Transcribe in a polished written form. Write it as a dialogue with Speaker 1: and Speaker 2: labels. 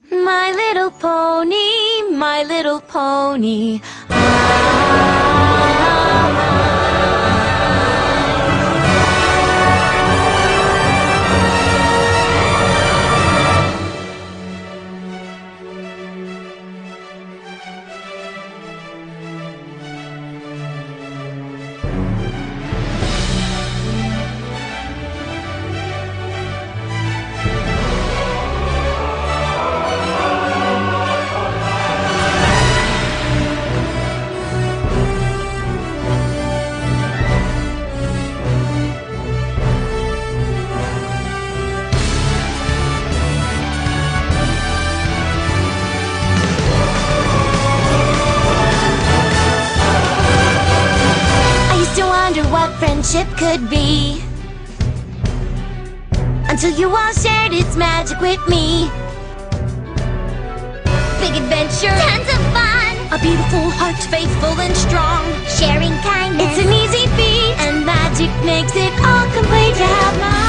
Speaker 1: My little pony, my little pony. What friendship could be, until you all shared its magic with me. Big adventure, tons of fun, a beautiful heart, faithful and strong, sharing kindness, it's an easy feat, and magic makes it all complete. To have my